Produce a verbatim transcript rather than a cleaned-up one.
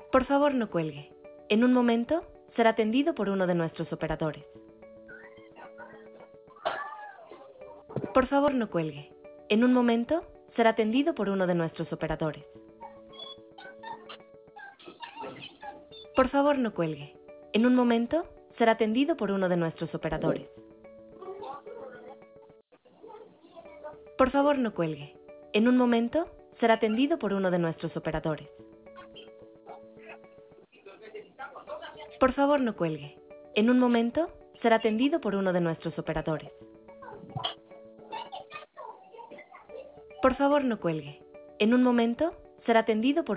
Por favor, no cuelgue. En un momento será atendido por uno de nuestros operadores. Por favor, no cuelgue. En un momento será atendido por uno de nuestros operadores. Por favor, no cuelgue. En un momento será atendido por uno de nuestros operadores. Por favor, no cuelgue. En un momento será atendido por uno de nuestros operadores. Por favor, no cuelgue. En un momento será atendido por uno de nuestros operadores. Por favor, no cuelgue. En un momento será atendido por